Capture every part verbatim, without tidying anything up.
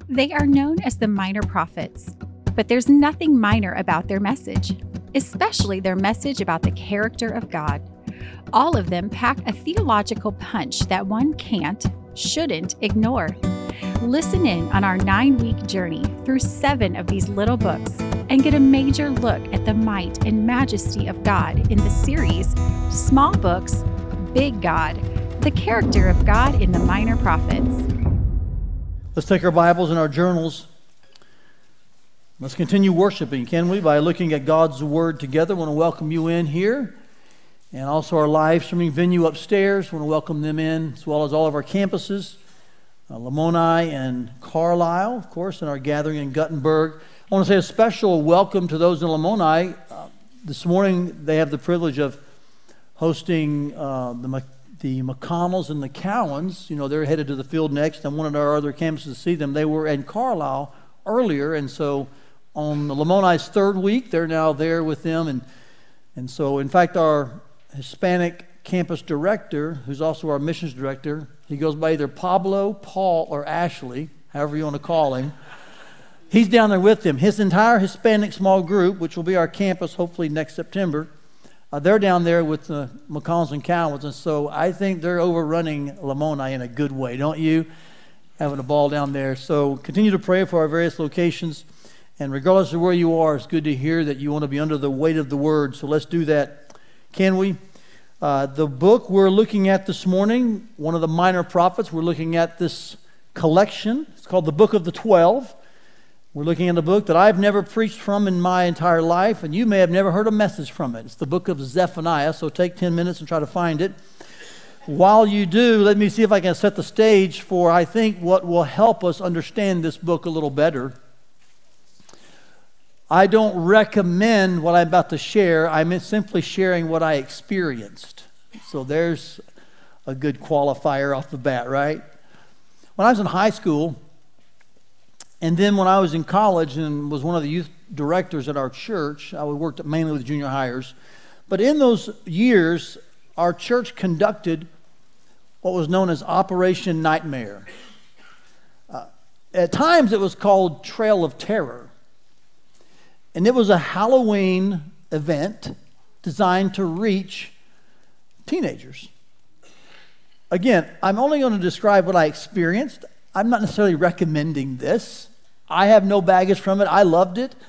They are known as the Minor Prophets, but there's nothing minor about their message, especially their message about the character of God. All of them pack a theological punch that one can't, shouldn't ignore. Listen in on our nine-week journey through seven of these little books and get a major look at the might and majesty of God in the series Small Books, Big God, the character of God in the Minor Prophets. Let's take our Bibles and our journals. Let's continue worshiping, can we, by looking at God's Word together. I want to welcome you in here, and also our live streaming venue upstairs. I want to welcome them in, as well as all of our campuses, uh, Lamoni and Carlisle, of course, and our gathering in Guttenberg. I want to say a special welcome to those in Lamoni. Uh, this morning, they have the privilege of hosting uh, the the McConnells and the Cowans. You know, they're headed to the field next. I wanted our other campuses to see them. They were in Carlisle earlier, and so on the Lamoni's third week, they're now there with them. And and so, in fact, our Hispanic campus director, who's also our missions director, he goes by either Pablo, Paul, or Ashley, however you want to call him. He's down there with them. His entire Hispanic small group, which will be our campus hopefully next September, Uh, they're down there with the McConnells and Cowans, and so I think they're overrunning Lamoni in a good way, don't you? Having a ball down there. So continue to pray for our various locations, and regardless of where you are, it's good to hear that you want to be under the weight of the Word, so let's do that, can we? Uh, the book we're looking at this morning, one of the Minor Prophets, we're looking at this collection. It's called the Book of the Twelve. We're looking at a book that I've never preached from in my entire life, and you may have never heard a message from it. It's the book of Zephaniah, so take ten minutes and try to find it. While you do, let me see if I can set the stage for, I think, what will help us understand this book a little better. I don't recommend what I'm about to share. I'm simply sharing what I experienced. So there's a good qualifier off the bat, right? When I was in high school, and then when I was in college and was one of the youth directors at our church, I worked mainly with junior hires. But in those years, our church conducted what was known as Operation Nightmare. Uh, at times it was called Trail of Terror. And it was a Halloween event designed to reach teenagers. Again, I'm only going to describe what I experienced. I'm not necessarily recommending this. I have no baggage from it. I loved it.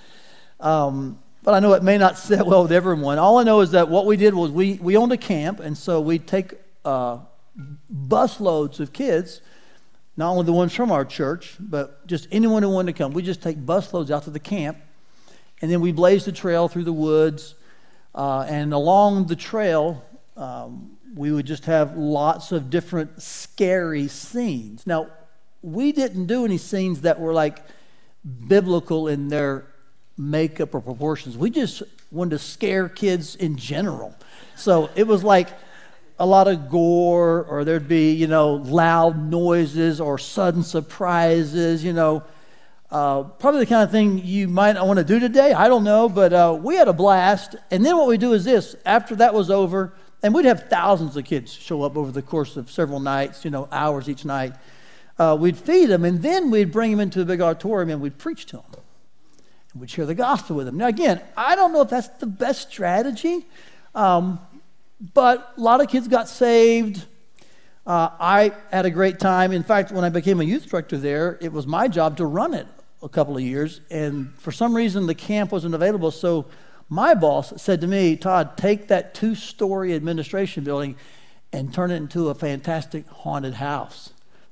Um, but I know it may not sit well with everyone. All I know is that what we did was we, we owned a camp, and so we'd take uh, bus loads of kids, not only the ones from our church, but just anyone who wanted to come. We just take bus loads out to the camp, and then we blazed the trail through the woods, uh, and along the trail, um, we would just have lots of different scary scenes. Now, we didn't do any scenes that were like biblical in their makeup or proportions. We just wanted to scare kids in general. So it was like a lot of gore, or there'd be, you know, loud noises or sudden surprises, you know. Uh, probably the kind of thing you might not want to do today. I don't know, but uh, we had a blast. And then what we do is this. After that was over, and we'd have thousands of kids show up over the course of several nights, you know, hours each night. Uh, we'd feed them, and then we'd bring them into the big auditorium, and we'd preach to them. And we'd share the gospel with them. Now, again, I don't know if that's the best strategy, um, but a lot of kids got saved. Uh, I had a great time. In fact, when I became a youth director there, it was my job to run it a couple of years, and for some reason, the camp wasn't available, so my boss said to me, Todd, take that two-story administration building and turn it into a fantastic haunted house.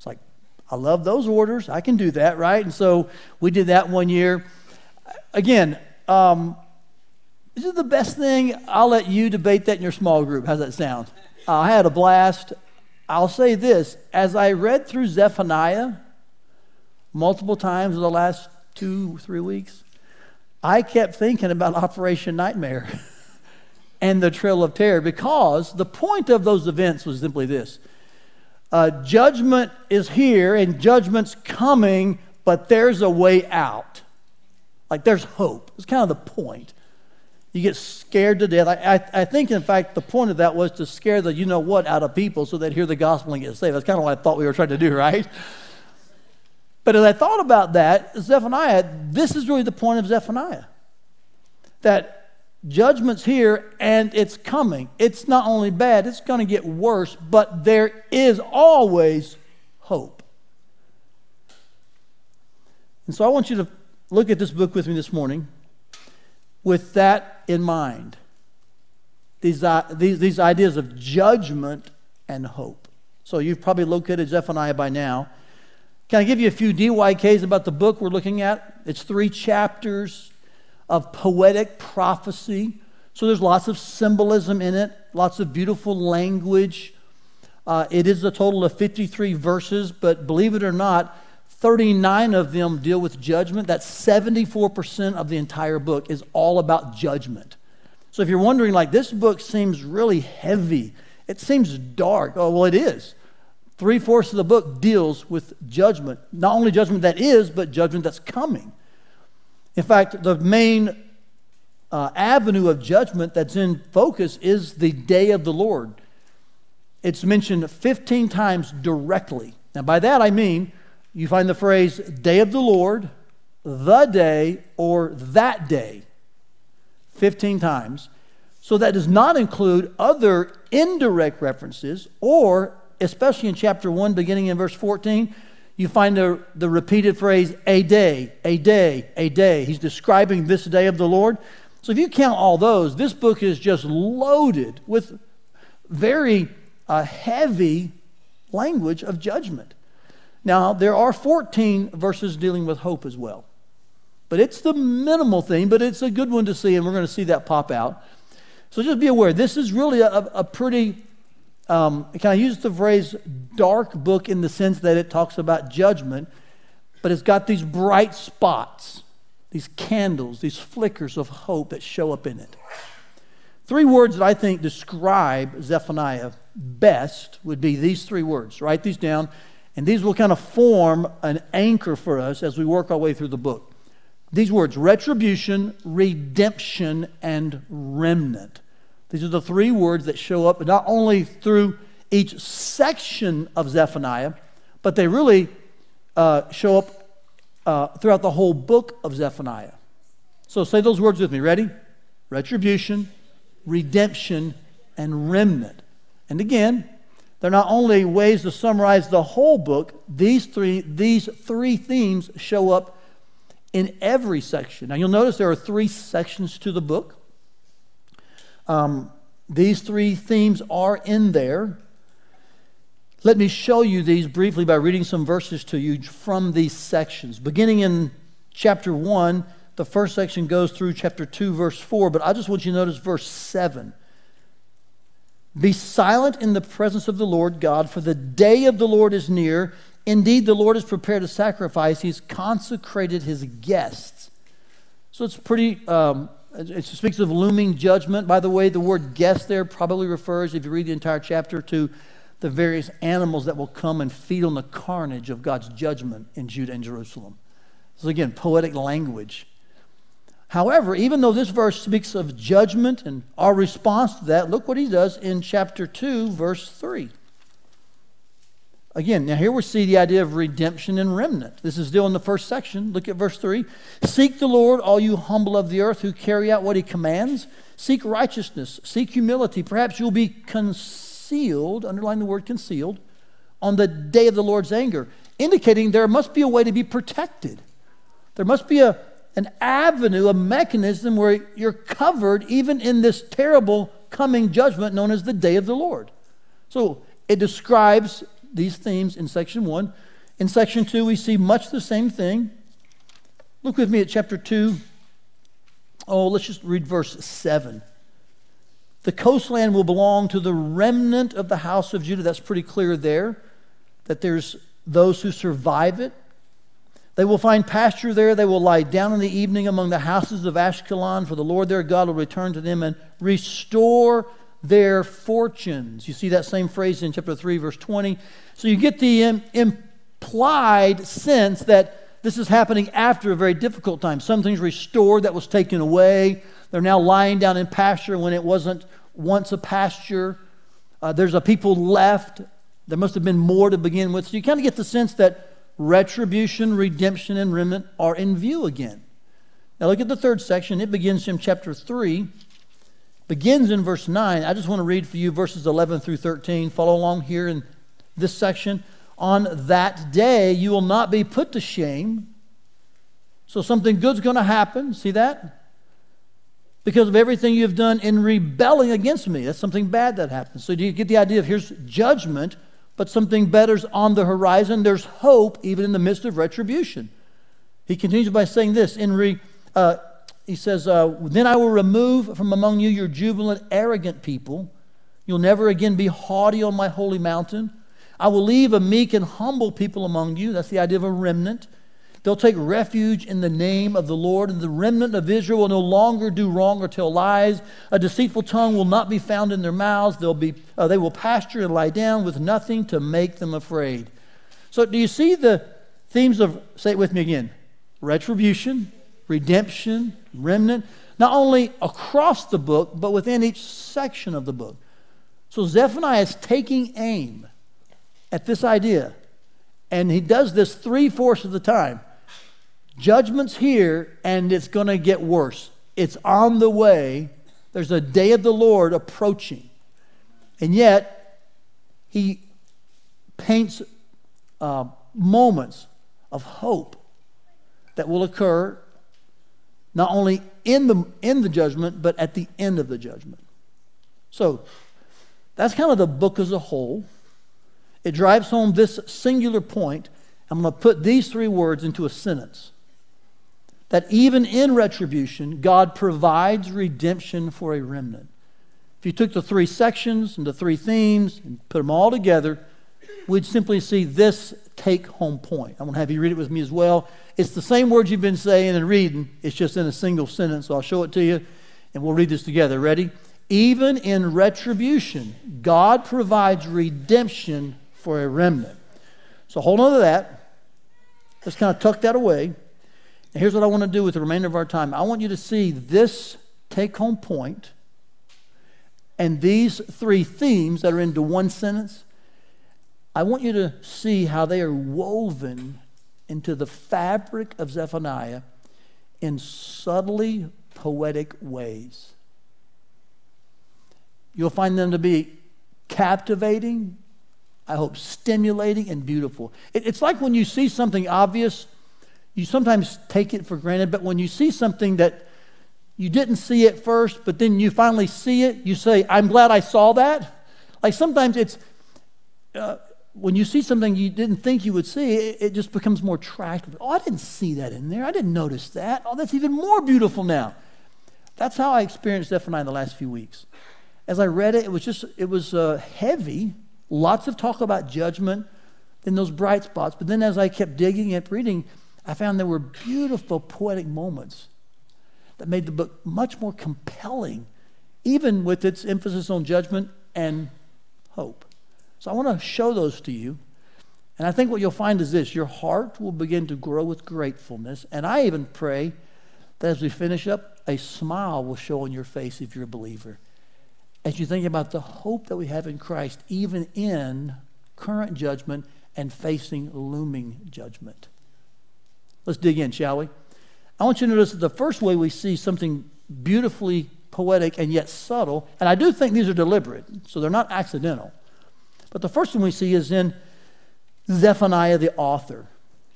I love those orders. I can do that, right? And so we did that one year. Again, um, is it the best thing? I'll let you debate that in your small group. How's that sound? Uh, I had a blast. I'll say this. As I read through Zephaniah multiple times in the last two, three weeks, I kept thinking about Operation Nightmare and the Trail of Terror, because the point of those events was simply this. Uh, judgment is here and judgment's coming, but there's a way out. Like there's hope. It's kind of the point. You get scared to death. I, I, I think, in fact, the point of that was to scare the you-know-what out of people so they'd hear the gospel and get saved. That's kind of what I thought we were trying to do, right? But as I thought about that, Zephaniah, this is really the point of Zephaniah. That judgment's here and it's coming. It's not only bad, it's going to get worse, but there is always hope. And so I want you to look at this book with me this morning with that in mind. These, uh, these, these ideas of judgment and hope. So you've probably located Zephaniah by now. Can I give you a few D Y Ks about the book we're looking at? It's three chapters of poetic prophecy. So there's lots of symbolism in it, lots of beautiful language. Uh, it is a total of fifty-three verses, but believe it or not, thirty-nine of them deal with judgment. That's seventy-four percent of the entire book is all about judgment. So if you're wondering, like, this book seems really heavy, it seems dark. Oh, well, it is. Three-fourths of the book deals with judgment. Not only judgment that is, but judgment that's coming. In fact, the main uh, avenue of judgment that's in focus is the day of the Lord. It's mentioned fifteen times directly. Now, by that I mean you find the phrase day of the Lord, the day, or that day fifteen times. So that does not include other indirect references, or especially in chapter one, beginning in verse fourteen, you find the, the repeated phrase, a day, a day, a day. He's describing this day of the Lord. So if you count all those, this book is just loaded with very uh, heavy language of judgment. Now, there are fourteen verses dealing with hope as well. But it's the minimal thing, but it's a good one to see, and we're going to see that pop out. So just be aware, this is really a, a pretty... Um, can I use the phrase dark book in the sense that it talks about judgment, but it's got these bright spots, these candles, these flickers of hope that show up in it. Three words that I think describe Zephaniah best would be these three words. Write these down, and these will kind of form an anchor for us as we work our way through the book. These words, retribution, redemption, and remnant. These are the three words that show up not only through each section of Zephaniah, but they really uh, show up uh, throughout the whole book of Zephaniah. So say those words with me. Ready? Retribution, redemption, and remnant. And again, they're not only ways to summarize the whole book. These three, these three themes show up in every section. Now you'll notice there are three sections to the book. Um, these three themes are in there. Let me show you these briefly by reading some verses to you from these sections. Beginning in chapter one, the first section goes through chapter two, verse four, but I just want you to notice verse seven. Be silent in the presence of the Lord God, for the day of the Lord is near. Indeed, the Lord has prepared a sacrifice. He's consecrated his guests. So it's pretty... Um, It speaks of looming judgment. By the way, the word guest there probably refers, if you read the entire chapter, to the various animals that will come and feed on the carnage of God's judgment in Judah and Jerusalem. So again, poetic language. However, even though this verse speaks of judgment and our response to that, look what he does in chapter two, verse three. Again, now here we see the idea of redemption and remnant. This is still in the first section. Look at verse three. Seek the Lord, all you humble of the earth who carry out what he commands. Seek righteousness. Seek humility. Perhaps you'll be concealed, underline the word concealed, on the day of the Lord's anger, indicating there must be a way to be protected. There must be a, an avenue, a mechanism where you're covered even in this terrible coming judgment known as the day of the Lord. So it describes these themes in section one. In section two, we see much the same thing. Look with me at chapter two. Oh, let's just read verse seven. The coastland will belong to the remnant of the house of Judah. That's pretty clear there, that there's those who survive it. They will find pasture there. They will lie down in the evening among the houses of Ashkelon, for the Lord their God will return to them and restore their fortunes. You see that same phrase in chapter three, verse twenty. So you get the im- implied sense that this is happening after a very difficult time. Something's restored that was taken away. They're now lying down in pasture when it wasn't once a pasture. Uh, there's a people left. There must have been more to begin with. So you kind of get the sense that retribution, redemption, and remnant are in view again. Now look at the third section. It begins in chapter three. Begins in verse nine. I just want to read for you verses eleven through thirteen. Follow along here in this section. On that day you will not be put to shame. So something good's going to happen. See that? Because of everything you've done in rebelling against me. That's something bad that happens. So do you get the idea of here's judgment, but something better's on the horizon. There's hope even in the midst of retribution. He continues by saying this. In re, uh, he says, uh, then I will remove from among you your jubilant, arrogant people. You'll never again be haughty on my holy mountain. I will leave a meek and humble people among you. That's the idea of a remnant. They'll take refuge in the name of the Lord, and the remnant of Israel will no longer do wrong or tell lies. A deceitful tongue will not be found in their mouths. They'll be, uh, they will pasture and lie down with nothing to make them afraid. So do you see the themes of, say it with me again, retribution, redemption, remnant, not only across the book, but within each section of the book. So Zephaniah is taking aim at this idea, and he does this three-fourths of the time. Judgment's here, and it's going to get worse. It's on the way. There's a day of the Lord approaching. And yet, he paints uh, moments of hope that will occur not only in the, in the judgment, but at the end of the judgment. So, that's kind of the book as a whole. It drives home this singular point. I'm going to put these three words into a sentence. That even in retribution, God provides redemption for a remnant. If you took the three sections and the three themes and put them all together, we'd simply see this take-home point. I'm going to have you read it with me as well. It's the same words you've been saying and reading. It's just in a single sentence. So I'll show it to you, and we'll read this together. Ready? Even in retribution, God provides redemption for a remnant. So hold on to that. Let's kind of tuck that away. And here's what I want to do with the remainder of our time. I want you to see this take-home point and these three themes that are into one sentence. I want you to see how they are woven into the fabric of Zephaniah in subtly poetic ways. You'll find them to be captivating, I hope stimulating and beautiful. It, it's like when you see something obvious, you sometimes take it for granted, but when you see something that you didn't see at first, but then you finally see it, you say, I'm glad I saw that. Like sometimes it's, uh, when you see something you didn't think you would see, it, it just becomes more attractive. Oh, I didn't see that in there. I didn't notice that. Oh, that's even more beautiful now. That's how I experienced Zephaniah in the last few weeks. As I read it, it was just, it was uh, heavy. Lots of talk about judgment in those bright spots. But then as I kept digging and reading, I found there were beautiful poetic moments that made the book much more compelling, even with its emphasis on judgment and hope. So I want to show those to you. And I think what you'll find is this: your heart will begin to grow with gratefulness. And I even pray that as we finish up, a smile will show on your face if you're a believer, as you think about the hope that we have in Christ, even in current judgment and facing looming judgment. Let's dig in, shall we? I want you to notice that the first way we see something beautifully poetic and yet subtle, and I do think these are deliberate, so they're not accidental. But the first one we see is in Zephaniah, the author.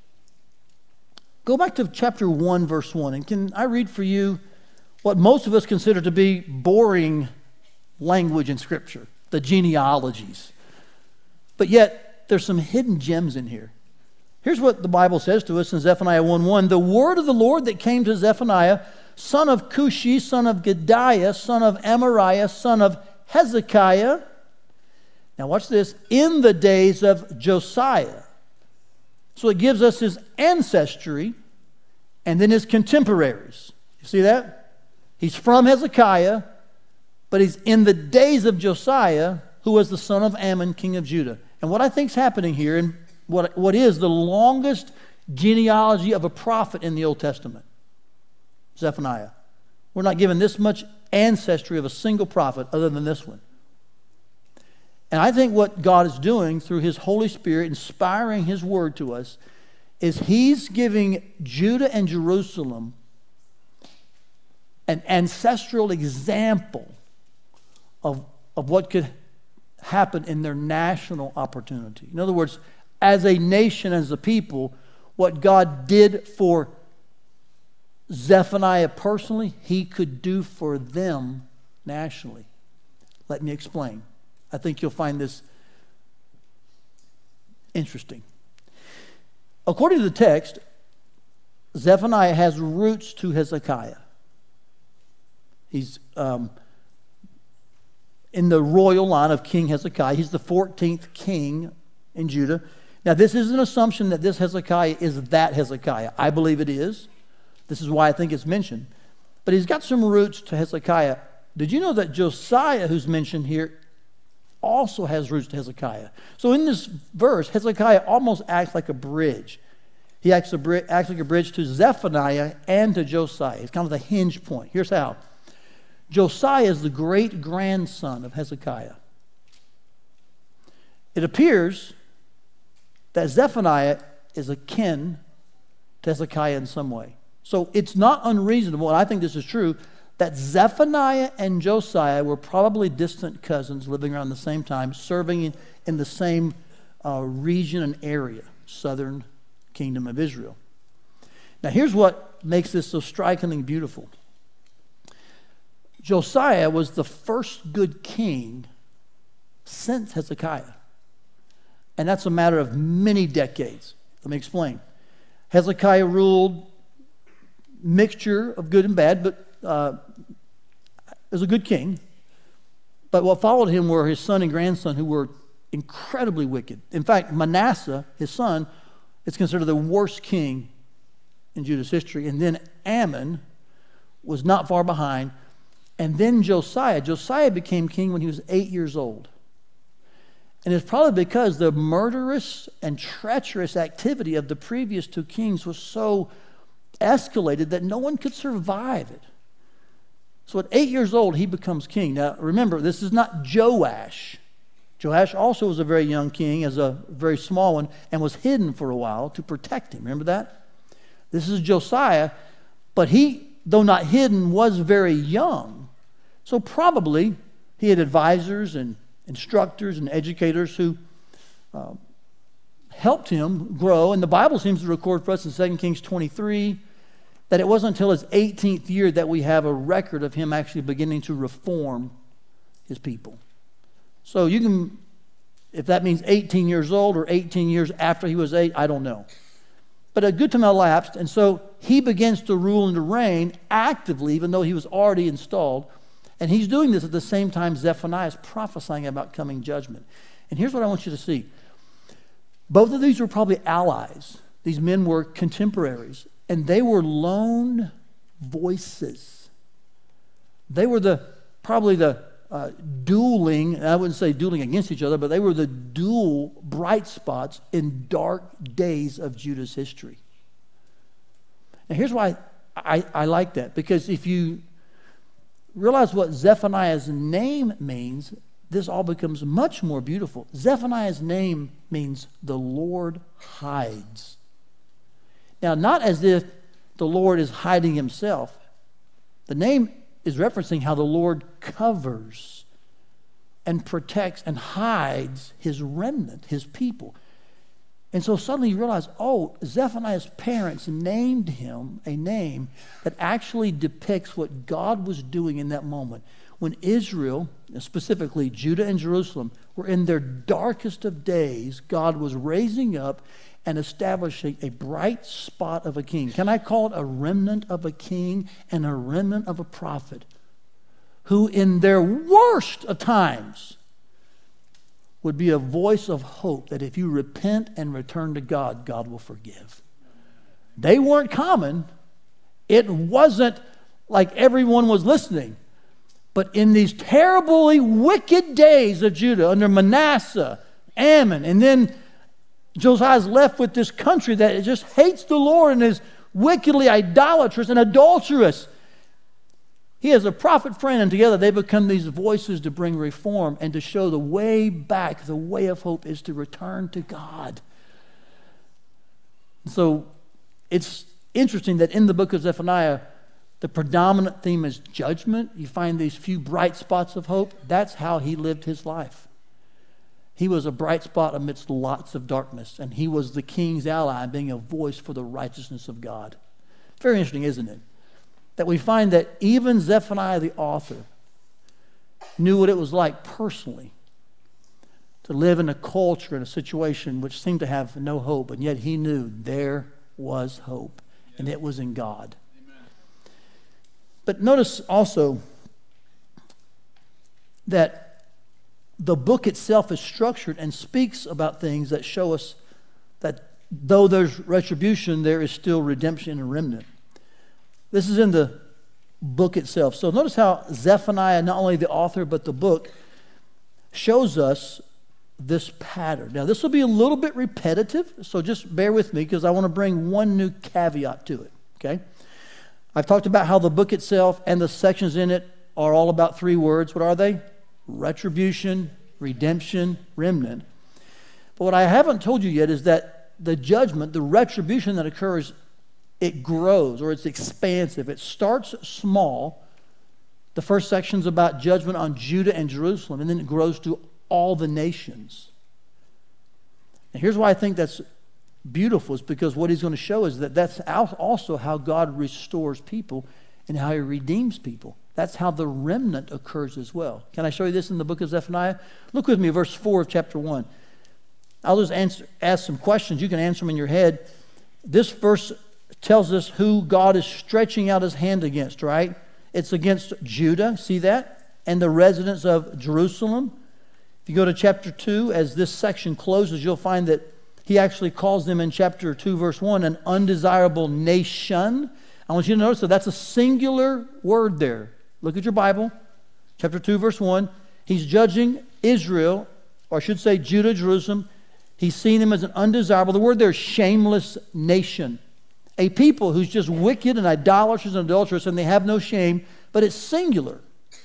Go back to chapter one, verse one, and can I read for you what most of us consider to be boring language in Scripture, the genealogies. But yet, there's some hidden gems in here. Here's what the Bible says to us in Zephaniah one one. The word of the Lord that came to Zephaniah, son of Cushi, son of Gedaliah, son of Amariah, son of Hezekiah. Now watch this. In the days of Josiah. So it gives us his ancestry and then his contemporaries. You see that? He's from Hezekiah, but he's in the days of Josiah, who was the son of Ammon, king of Judah. And what I think is happening here, and what, what is the longest genealogy of a prophet in the Old Testament, Zephaniah. We're not given this much ancestry of a single prophet other than this one. And I think what God is doing through his Holy Spirit, inspiring his word to us, is he's giving Judah and Jerusalem an ancestral example of, of what could happen in their national opportunity. In other words, as a nation, as a people, what God did for Zephaniah personally, he could do for them nationally. Let me explain. I think you'll find this interesting. According to the text, Zephaniah has roots to Hezekiah. He's um, in the royal line of King Hezekiah. He's the fourteenth king in Judah. Now, this is an assumption that this Hezekiah is that Hezekiah. I believe it is. This is why I think it's mentioned. But he's got some roots to Hezekiah. Did you know that Josiah, who's mentioned here, also has roots to Hezekiah? So in this verse, Hezekiah almost acts like a bridge. He acts, a, acts like a bridge to Zephaniah and to Josiah. It's kind of the hinge point. Here's how. Josiah is the great-grandson of Hezekiah. It appears that Zephaniah is akin to Hezekiah in some way. So it's not unreasonable, and I think this is true, that Zephaniah and Josiah were probably distant cousins living around the same time, serving in, in the same uh, region and area, southern kingdom of Israel. Now here's what makes this so strikingly beautiful. Josiah was the first good king since Hezekiah. And that's a matter of many decades. Let me explain. Hezekiah ruled mixture of good and bad, but uh, was a good king. But what followed him were his son and grandson who were incredibly wicked. In fact, Manasseh, his son, is considered the worst king in Judah's history. And then Ammon was not far behind. And then Josiah. Josiah became king when he was eight years old. And it's probably because the murderous and treacherous activity of the previous two kings was so escalated that no one could survive it. So at eight years old, he becomes king. Now, remember, this is not Joash. Joash also was a very young king, as a very small one, and was hidden for a while to protect him. Remember that? This is Josiah, but he, though not hidden, was very young. So probably he had advisors and instructors and educators who uh, helped him grow. And the Bible seems to record for us in Second Kings twenty-three that it wasn't until his eighteenth year that we have a record of him actually beginning to reform his people. So you can, if that means eighteen years old or eighteen years after he was eight, I don't know. But a good time elapsed, and so he begins to rule and to reign actively, even though he was already installed. And he's doing this at the same time Zephaniah is prophesying about coming judgment. And here's what I want you to see. Both of these were probably allies. These men were contemporaries. And they were lone voices. They were the probably the uh, dueling, I wouldn't say dueling against each other, but they were the dual bright spots in dark days of Judah's history. Now here's why I, I like that. Because if you realize what Zephaniah's name means, this all becomes much more beautiful. Zephaniah's name means the Lord hides. Now, not as if the Lord is hiding himself. The name is referencing how the Lord covers and protects and hides his remnant, his people. And so suddenly you realize, oh, Zephaniah's parents named him a name that actually depicts what God was doing in that moment. When Israel, specifically Judah and Jerusalem, were in their darkest of days, God was raising up and establishing a bright spot of a king. Can I call it a remnant of a king and a remnant of a prophet who in their worst of times would be a voice of hope that if you repent and return to God, God will forgive. They weren't common. It wasn't like everyone was listening. But in these terribly wicked days of Judah, under Manasseh, Ammon, and then Josiah's left with this country that just hates the Lord and is wickedly idolatrous and adulterous. He has a prophet friend, and together they become these voices to bring reform and to show the way back. The way of hope is to return to God. So it's interesting that in the book of Zephaniah, the predominant theme is judgment. You find these few bright spots of hope. That's how he lived his life. He was a bright spot amidst lots of darkness, and he was the king's ally, being a voice for the righteousness of God. Very interesting, isn't it? That we find that even Zephaniah, the author, knew what it was like personally to live in a culture, in a situation which seemed to have no hope, and yet he knew there was hope, and it was in God. Amen. But notice also that the book itself is structured and speaks about things that show us that though there's retribution, there is still redemption and remnant. This is in the book itself. So notice how Zephaniah, not only the author, but the book, shows us this pattern. Now, this will be a little bit repetitive, so just bear with me because I want to bring one new caveat to it, okay? I've talked about how the book itself and the sections in it are all about three words. What are they? Retribution, redemption, remnant. But what I haven't told you yet is that the judgment, the retribution that occurs, it grows or it's expansive. It starts small. The first section's about judgment on Judah and Jerusalem, and then it grows to all the nations. And here's why I think that's beautiful, is because what he's going to show is that that's also how God restores people and how he redeems people. That's how the remnant occurs as well. Can I show you this in the book of Zephaniah? Look with me, verse four of chapter one. I'll just answer, ask some questions. You can answer them in your head. This verse tells us who God is stretching out his hand against, right? It's against Judah, see that? And the residents of Jerusalem. If you go to chapter two, as this section closes, you'll find that he actually calls them in chapter two, verse one, an undesirable nation. I want you to notice that that's a singular word there. Look at your Bible. Chapter two, verse one. He's judging Israel, or I should say Judah, Jerusalem. He's seeing them as an undesirable. The word there is shameless nation. A people who's just wicked and idolatrous and adulterous, and they have no shame, but it's singular.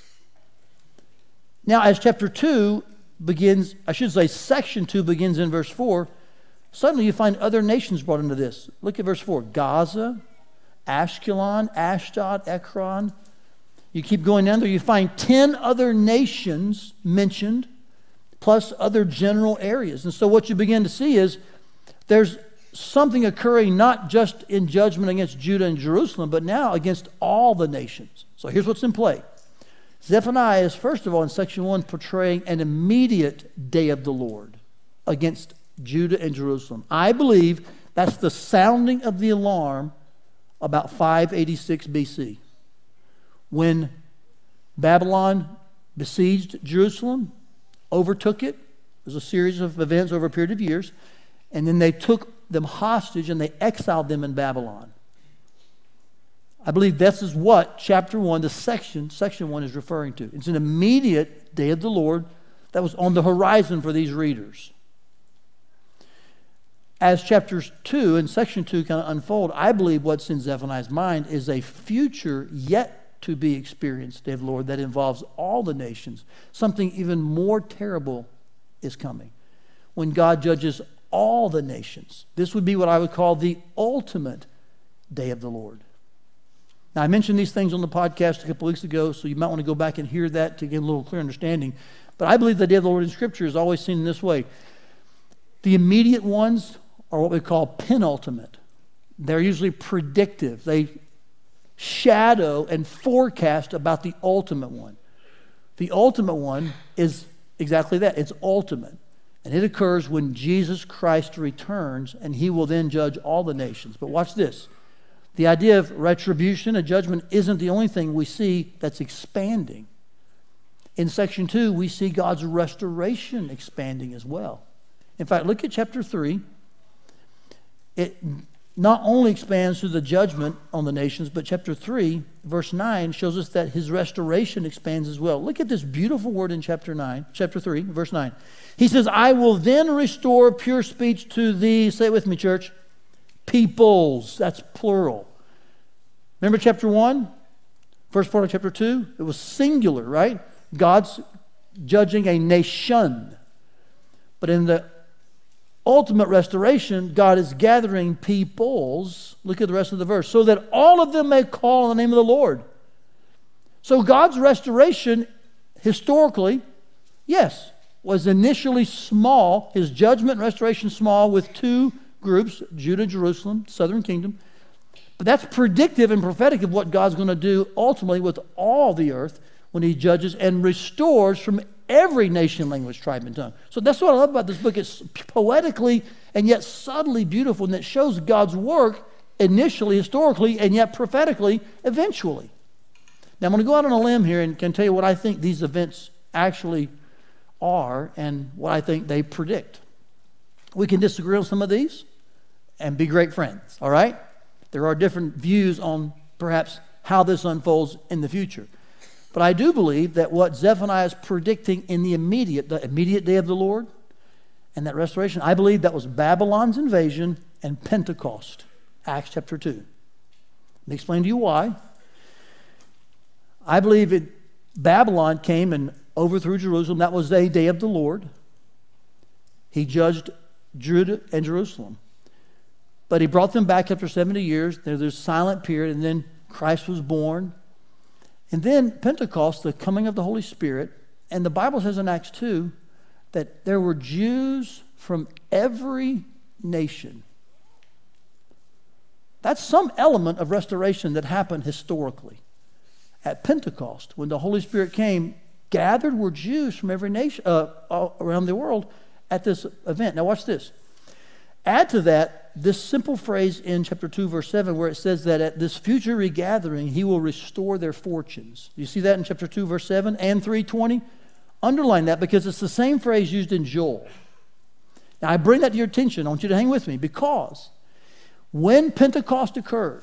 Now, as chapter two begins, I should say section two begins in verse four, suddenly you find other nations brought into this. Look at verse four. Gaza, Ashkelon, Ashdod, Ekron. You keep going down there, you find ten other nations mentioned, plus other general areas. And so what you begin to see is there's something occurring not just in judgment against Judah and Jerusalem, but now against all the nations. So here's what's in play. Zephaniah is, first of all, in section one, portraying an immediate day of the Lord against Judah and Jerusalem. I believe that's the sounding of the alarm about five eighty-six B C, when Babylon besieged Jerusalem, overtook it. It was a series of events over a period of years, and then they took them hostage and they exiled them in Babylon. I believe this is what chapter one, the section, section one is referring to. It's an immediate day of the Lord that was on the horizon for these readers. As chapters two and section two kind of unfold, I believe what's in Zephaniah's mind is a future yet to be experienced day of the Lord that involves all the nations. Something even more terrible is coming when God judges all the nations. This would be what I would call the ultimate day of the Lord. Now, I mentioned these things on the podcast a couple weeks ago, so you might want to go back and hear that to get a little clear understanding. But I believe the day of the Lord in Scripture is always seen in this way. The immediate ones are what we call penultimate. They're usually predictive. They shadow and forecast about the ultimate one. The ultimate one is exactly that. It's ultimate. And it occurs when Jesus Christ returns, and he will then judge all the nations. But watch this. The idea of retribution and judgment isn't the only thing we see that's expanding. In section two, we see God's restoration expanding as well. In fact, look at chapter three. It not only expands through the judgment on the nations, but chapter three, verse nine, shows us that his restoration expands as well. Look at this beautiful word in chapter nine, chapter three, verse nine. He says, I will then restore pure speech to thee, say it with me, church, peoples. That's plural. Remember chapter one? First part of chapter two? It was singular, right? God's judging a nation. But in the ultimate restoration, God is gathering peoples. Look at the rest of the verse. So that all of them may call on the name of the Lord. So God's restoration, historically, yes, was initially small. His judgment and restoration small with two groups, Judah and Jerusalem, southern kingdom. But that's predictive and prophetic of what God's going to do ultimately with all the earth when he judges and restores from every nation, language, tribe, and tongue. So that's what I love about this book. It's poetically and yet subtly beautiful, and it shows God's work initially, historically, and yet prophetically, eventually. Now I'm going to go out on a limb here and can tell you what I think these events actually are and what I think they predict. We can disagree on some of these and be great friends, all right? There are different views on perhaps how this unfolds in the future. But I do believe that what Zephaniah is predicting in the immediate, the immediate day of the Lord and that restoration, I believe that was Babylon's invasion and Pentecost, Acts chapter two. Let me explain to you why. I believe it, Babylon came and overthrew Jerusalem. That was a day of the Lord. He judged Judah and Jerusalem. But he brought them back after seventy years. There's this silent period, and then Christ was born. And then Pentecost, the coming of the Holy Spirit. And the Bible says in Acts two that there were Jews from every nation. That's some element of restoration that happened historically. At Pentecost, when the Holy Spirit came, gathered were Jews from every nation uh, around the world at this event. Now watch this. Add to that this simple phrase in chapter two, verse seven, where it says that at this future regathering, he will restore their fortunes. You see that in chapter two, verse seven and three twenty? Underline that because it's the same phrase used in Joel. Now I bring that to your attention. I want you to hang with me because when Pentecost occurred,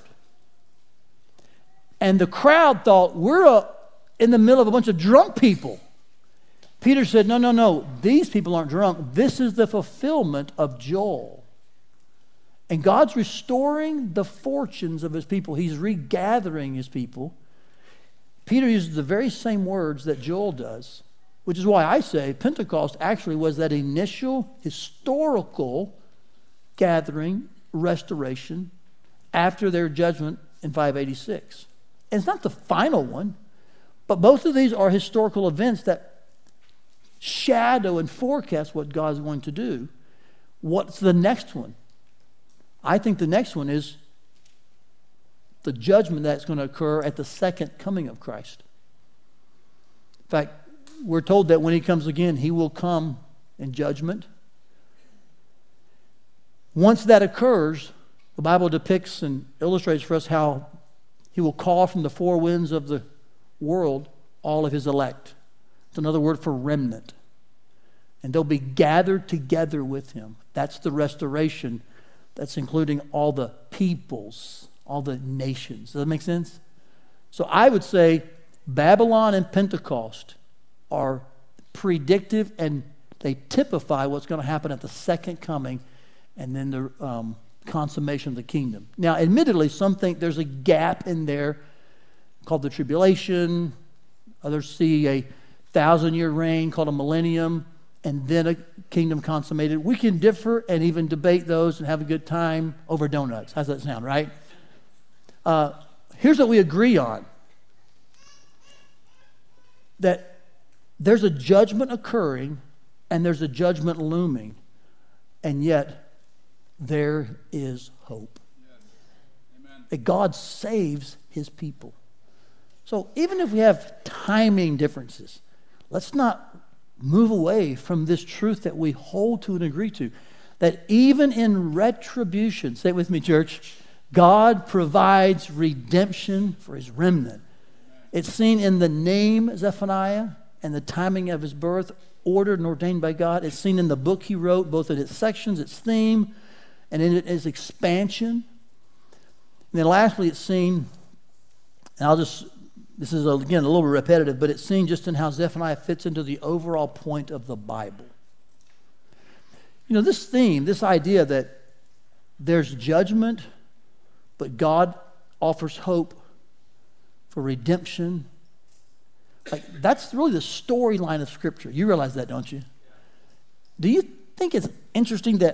and the crowd thought, we're a, in the middle of a bunch of drunk people. Peter said, no, no, no, these people aren't drunk. This is the fulfillment of Joel. And God's restoring the fortunes of his people. He's regathering his people. Peter uses the very same words that Joel does, which is why I say Pentecost actually was that initial historical gathering, restoration, after their judgment in five eighty-six. And it's not the final one, but both of these are historical events that shadow and forecast what God's going to do. What's the next one? I think the next one is the judgment that's going to occur at the second coming of Christ. In fact, we're told that when he comes again, he will come in judgment. Once that occurs, the Bible depicts and illustrates for us how he will call from the four winds of the world all of his elect. It's another word for remnant. And they'll be gathered together with him. That's the restoration. That's including all the peoples, all the nations. Does that make sense? So I would say Babylon and Pentecost are predictive and they typify what's going to happen at the second coming and then the um, consummation of the kingdom. Now, admittedly, some think there's a gap in there called the tribulation. Others see a thousand-year reign called a millennium, and then a kingdom consummated. We can differ and even debate those and have a good time over donuts. How's that sound, right? Uh, here's what we agree on. That there's a judgment occurring and there's a judgment looming, and yet there is hope. Yes. Amen. That God saves his people. So even if we have timing differences, let's not move away from this truth that we hold to and agree to. That even in retribution, say it with me, church, God provides redemption for his remnant. It's seen in the name Zephaniah and the timing of his birth, ordered and ordained by God. It's seen in the book he wrote, both in its sections, its theme, and in its expansion. And then lastly, it's seen, and I'll just, this is again a little bit repetitive, but it's seen just in how Zephaniah fits into the overall point of the Bible. You know, this theme, this idea that there's judgment, but God offers hope for redemption. Like, that's really the storyline of Scripture. You realize that, don't you? Do you think it's interesting that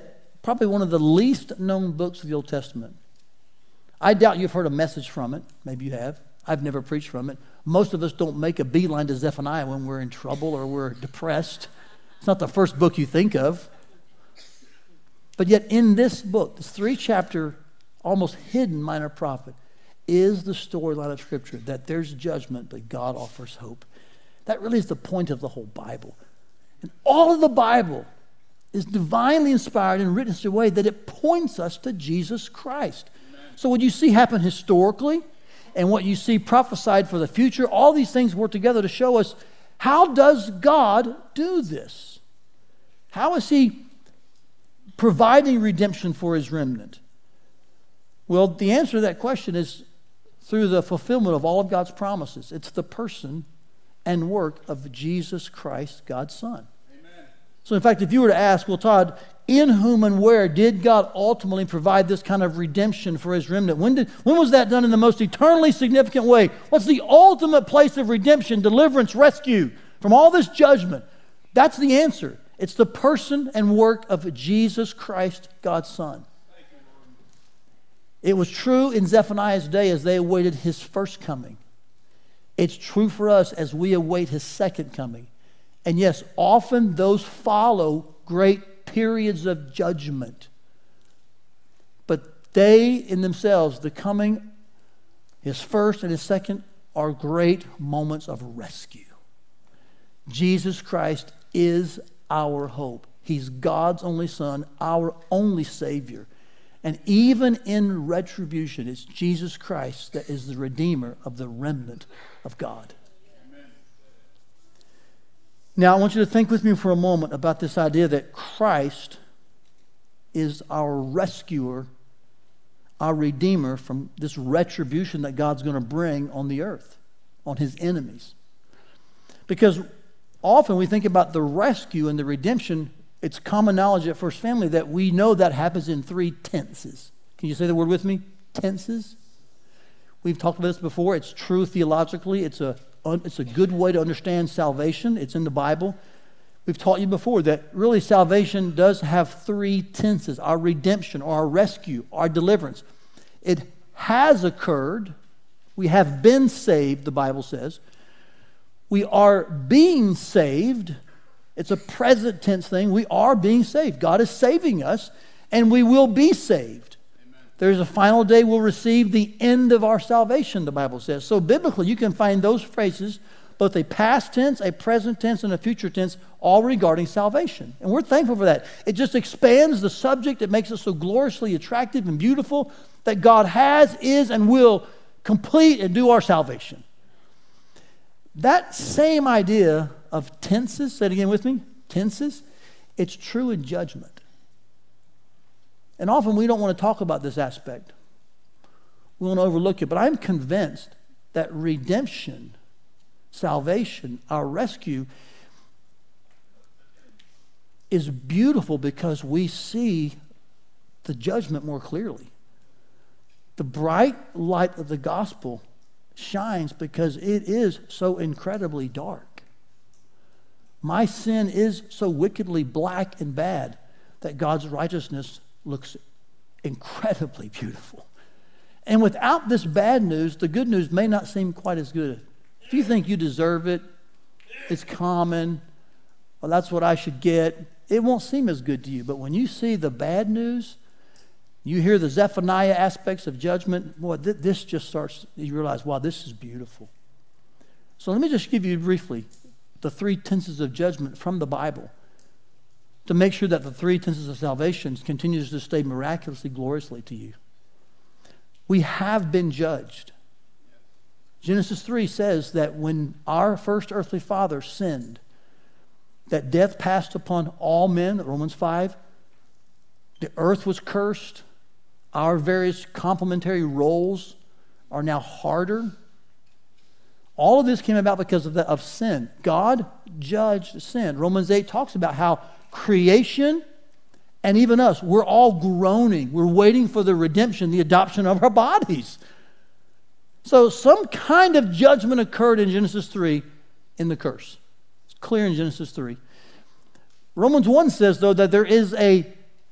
probably one of the least known books of the Old Testament. I doubt you've heard a message from it. Maybe you have. I've never preached from it. Most of us don't make a beeline to Zephaniah when we're in trouble or we're depressed. It's not the first book you think of. But yet in this book, this three-chapter, almost hidden minor prophet, is the storyline of Scripture, that there's judgment, but God offers hope. That really is the point of the whole Bible. And all of the Bible is divinely inspired and written in such a way that it points us to Jesus Christ. Amen. So what you see happen historically and what you see prophesied for the future, all these things work together to show us, how does God do this? How is he providing redemption for his remnant? Well, the answer to that question is through the fulfillment of all of God's promises. It's the person and work of Jesus Christ, God's Son. Amen. So in fact, if you were to ask, well, Todd, in whom and where did God ultimately provide this kind of redemption for his remnant? When did, when was that done in the most eternally significant way? What's the ultimate place of redemption, deliverance, rescue from all this judgment? That's the answer. It's the person and work of Jesus Christ, God's Son. It was true in Zephaniah's day as they awaited his first coming. It's true for us as we await his second coming. And yes, often those follow great periods of judgment. But they in themselves, the coming, his first and his second, are great moments of rescue. Jesus Christ is our hope. He's God's only Son, our only Savior. And even in retribution, it's Jesus Christ that is the Redeemer of the remnant of God. Amen. Now, I want you to think with me for a moment about this idea that Christ is our rescuer, our Redeemer from this retribution that God's going to bring on the earth, on his enemies. Because often we think about the rescue and the redemption. It's common knowledge at First Family that we know that happens in three tenses. Can you say the word with me? Tenses. We've talked about this before. It's true theologically. It's a, it's a good way to understand salvation. It's in the Bible. We've taught you before that really salvation does have three tenses. Our redemption, or our rescue, our deliverance. It has occurred. We have been saved, the Bible says. We are being saved. It's a present tense thing. We are being saved. God is saving us, and we will be saved. Amen. There's a final day we'll receive the end of our salvation, the Bible says. So biblically, you can find those phrases, both a past tense, a present tense, and a future tense, all regarding salvation. And we're thankful for that. It just expands the subject. It makes it so gloriously attractive and beautiful that God has, is, and will complete and do our salvation. That same idea of tenses, say it again with me, tenses, it's true in judgment. And often we don't want to talk about this aspect. We want to overlook it. But I'm convinced that redemption, salvation, our rescue, is beautiful because we see the judgment more clearly. The bright light of the gospel shines because it is so incredibly dark. My sin is so wickedly black and bad that God's righteousness looks incredibly beautiful. And without this bad news, the good news may not seem quite as good. If you think you deserve it, it's common, well, that's what I should get, it won't seem as good to you. But when you see the bad news, you hear the Zephaniah aspects of judgment, boy, th- this just starts, you realize, wow, this is beautiful. So let me just give you briefly the three tenses of judgment from the Bible to make sure that the three tenses of salvation continues to stay miraculously, gloriously to you. We have been judged. Genesis three says that when our first earthly father sinned, that death passed upon all men, Romans five. The earth was cursed. Our various complementary roles are now harder. All of this came about because of, the, of sin. God judged sin. Romans eight talks about how creation and even us, we're all groaning. We're waiting for the redemption, the adoption of our bodies. So some kind of judgment occurred in Genesis three in the curse. It's clear in Genesis three. Romans one says, though, that there is a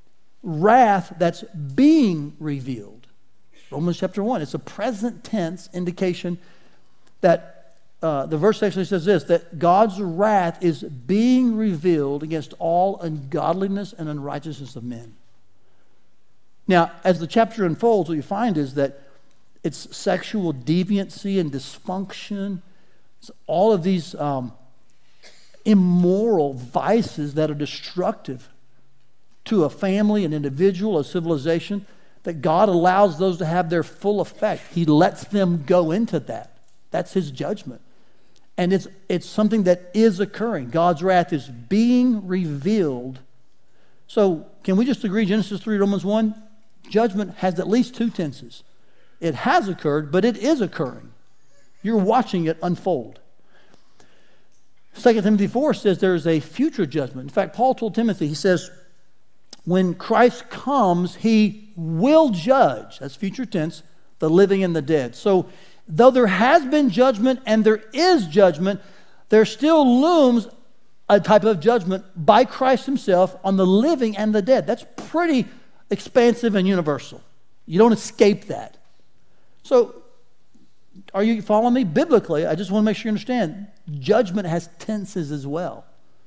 wrath that's being revealed. Romans chapter one, it's a present tense indication that uh, the verse actually says this, that God's wrath is being revealed against all ungodliness and unrighteousness of men. Now, as the chapter unfolds, what you find is that it's sexual deviancy and dysfunction, it's all of these um, immoral vices that are destructive to a family, an individual, a civilization, that God allows those to have their full effect. He lets them go into that. That's his judgment. And it's, it's something that is occurring. God's wrath is being revealed. So can we just agree, Genesis three, Romans one, judgment has at least two tenses. It has occurred, but it is occurring. You're watching it unfold. Second Timothy four says there is a future judgment. In fact, Paul told Timothy, he says, when Christ comes, he will judge, that's future tense, the living and the dead. So though there has been judgment and there is judgment, there still looms a type of judgment by Christ himself on the living and the dead. That's pretty expansive and universal. You don't escape that. So, are you following me? Biblically, I just want to make sure you understand, judgment has tenses as well.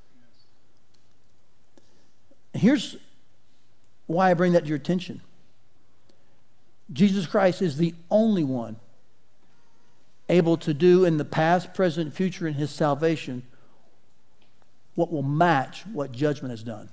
Here's why I bring that to your attention. Jesus Christ is the only one able to do in the past, present, future in his salvation what will match what judgment has done.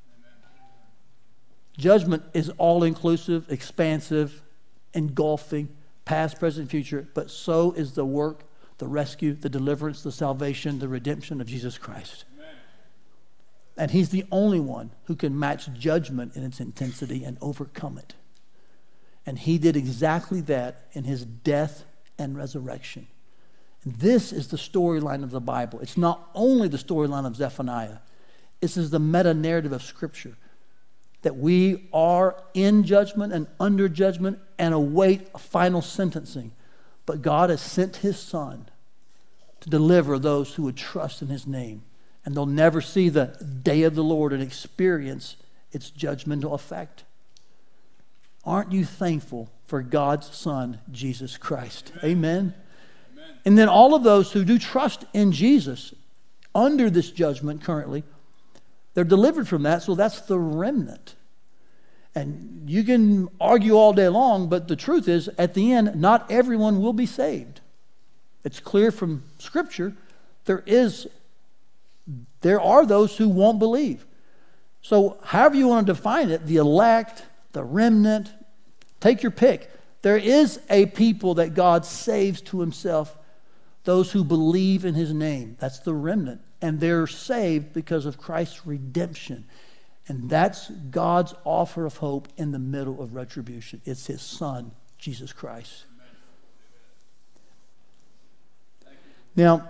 Judgment is all-inclusive, expansive, engulfing, past, present, future, but so is the work, the rescue, the deliverance, the salvation, the redemption of Jesus Christ. Amen. And he's the only one who can match judgment in its intensity and overcome it. And he did exactly that in his death and resurrection. And this is the storyline of the Bible. It's not only the storyline of Zephaniah. This is the meta-narrative of Scripture. That we are in judgment and under judgment and await a final sentencing. But God has sent his Son to deliver those who would trust in his name. And they'll never see the day of the Lord and experience its judgmental effect. Aren't you thankful for God's Son, Jesus Christ? Amen. Amen. And then all of those who do trust in Jesus under this judgment currently, they're delivered from that, so that's the remnant. And you can argue all day long, but the truth is, at the end, not everyone will be saved. It's clear from Scripture, there is, there are those who won't believe. So however you want to define it, the elect, the remnant, take your pick. There is a people that God saves to himself, those who believe in his name. That's the remnant. And they're saved because of Christ's redemption. And that's God's offer of hope in the middle of retribution. It's his Son, Jesus Christ. Now,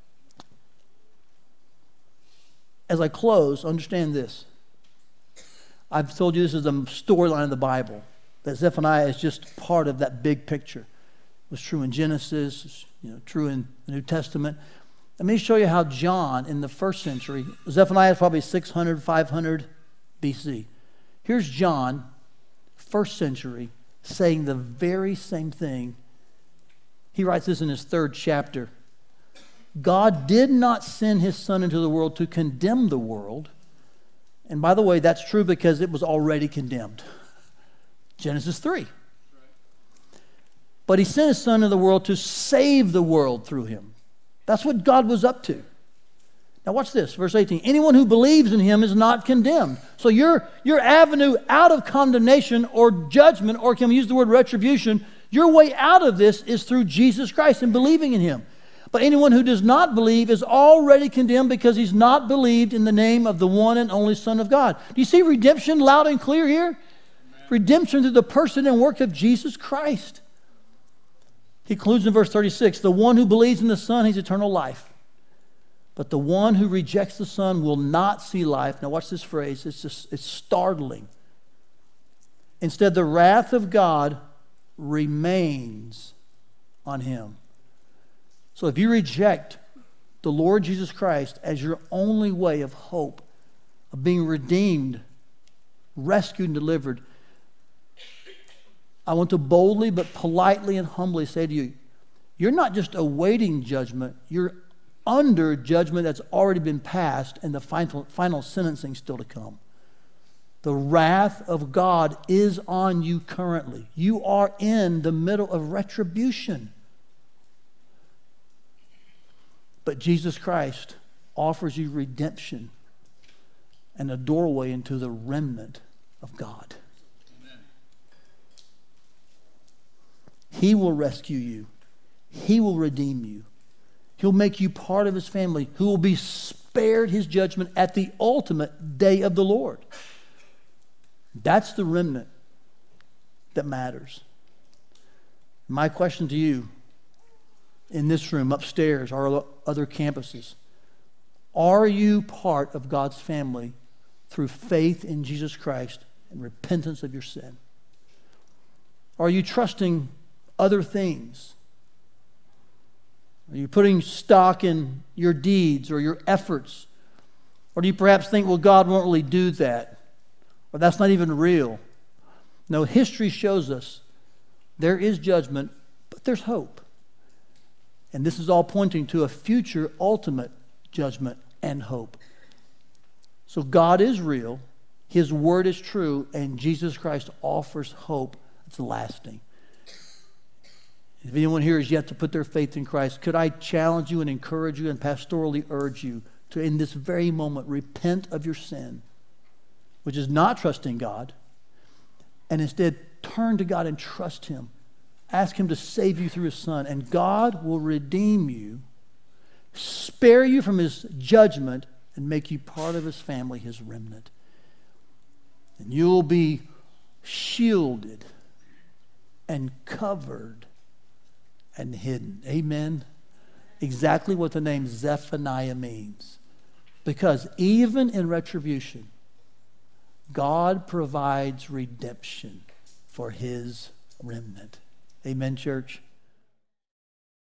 as I close, understand this. I've told you this is the storyline of the Bible. That Zephaniah is just part of that big picture. It was true in Genesis, it's, you know, true in the New Testament. Let me show you how John in the first century, Zephaniah is probably six hundred, five hundred B C. Here's John, first century, saying the very same thing. He writes this in his third chapter. God did not send his Son into the world to condemn the world. And by the way, that's true because it was already condemned. Genesis three. But he sent his Son into the world to save the world through him. That's what God was up to. Now watch this, verse eighteen. Anyone who believes in him is not condemned. So your, your avenue out of condemnation or judgment, or can we use the word retribution, your way out of this is through Jesus Christ and believing in him. But anyone who does not believe is already condemned because he's not believed in the name of the one and only Son of God. Do you see redemption loud and clear here? Amen. Redemption through the person and work of Jesus Christ. He concludes in verse thirty-six, the one who believes in the Son has eternal life. But the one who rejects the Son will not see life. Now watch this phrase. It's just, it's startling. Instead, the wrath of God remains on him. So if you reject the Lord Jesus Christ as your only way of hope, of being redeemed rescued and delivered, I want to boldly but politely and humbly say to you, you're not just awaiting judgment, you're under judgment that's already been passed and the final, final sentencing still to come. The wrath of God is on you currently. You are in the middle of retribution. But Jesus Christ offers you redemption and a doorway into the remnant of God. Amen. He will rescue you. He will redeem you. He'll make you part of his family, who will be spared his judgment at the ultimate day of the Lord. That's the remnant that matters. My question to you, in this room, upstairs, or other campuses, are you part of God's family through faith in Jesus Christ and repentance of your sin? Are you trusting other things? Are you putting stock in your deeds or your efforts? Or do you perhaps think, well, God won't really do that? Or that's not even real? No, history shows us there is judgment, but there's hope. And this is all pointing to a future ultimate judgment and hope. So God is real, his word is true, and Jesus Christ offers hope that's lasting. If anyone here is yet to put their faith in Christ, could I challenge you and encourage you and pastorally urge you to, in this very moment, repent of your sin, which is not trusting God, and instead turn to God and trust him. Ask him to save you through his Son, and God will redeem you, spare you from his judgment, and make you part of his family, his remnant. And you'll be shielded and covered and hidden. Amen? Exactly what the name Zephaniah means. Because even in retribution, God provides redemption for his remnant. Amen, church?